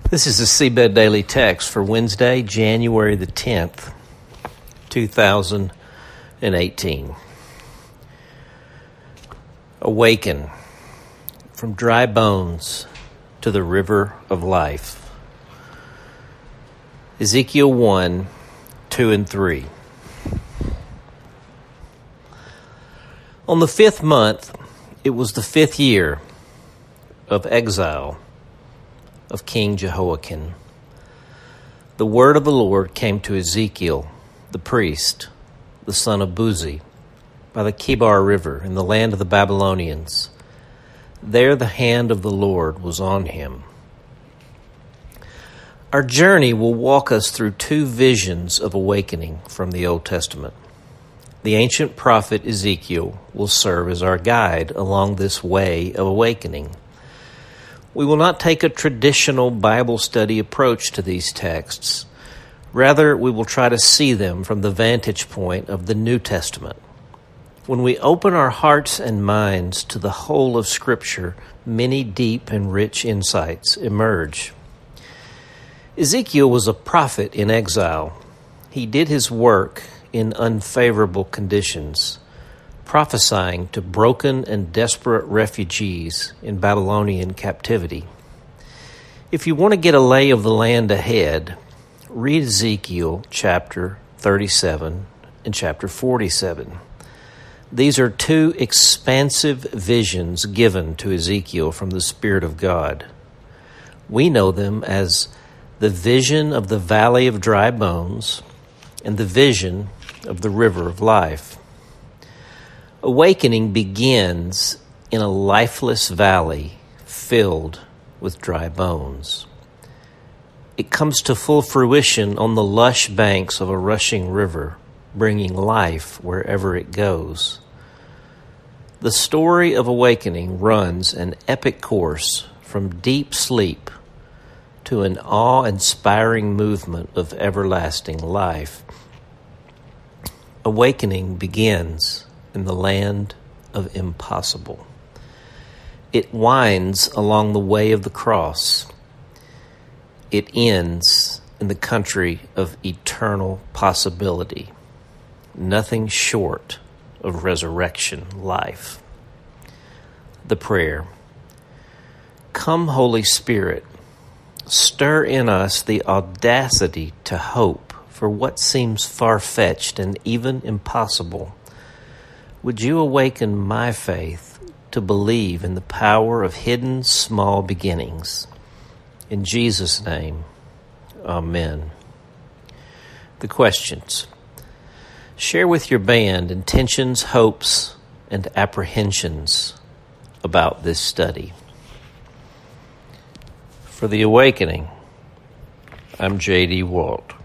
This is the Seabed Daily Text for Wednesday, January the 10th, 2018. Awaken from dry bones to the river of life. Ezekiel 1, 2 and 3. On the 5th month, it was the 5th year of exile of King Jehoiakim. The word of the Lord came to Ezekiel, the priest, the son of Buzi, by the Kibar River in the land of the Babylonians. There the hand of the Lord was on him. Our journey will walk us through two visions of awakening from the Old Testament. The ancient prophet Ezekiel will serve as our guide along this way of awakening. We will not take a traditional Bible study approach to these texts. Rather, we will try to see them from the vantage point of the New Testament. When we open our hearts and minds to the whole of Scripture, many deep and rich insights emerge. Ezekiel was a prophet in exile. He did his work in unfavorable conditions, prophesying to broken and desperate refugees in Babylonian captivity. If you want to get a lay of the land ahead, read Ezekiel chapter 37 and chapter 47. These are two expansive visions given to Ezekiel from the Spirit of God. We know them as the vision of the valley of dry bones and the vision of the river of life. Awakening begins in a lifeless valley filled with dry bones. It comes to full fruition on the lush banks of a rushing river, bringing life wherever it goes. The story of awakening runs an epic course from deep sleep to an awe-inspiring movement of everlasting life. Awakening begins in the land of impossible. It winds along the way of the cross. It ends in the country of eternal possibility, nothing short of resurrection life. The prayer. Come, Holy Spirit, stir in us the audacity to hope for what seems far-fetched and even impossible. Would you awaken my faith to believe in the power of hidden small beginnings? In Jesus' name, amen. The questions. Share with your band intentions, hopes, and apprehensions about this study. For The Awakening, I'm J.D. Walt.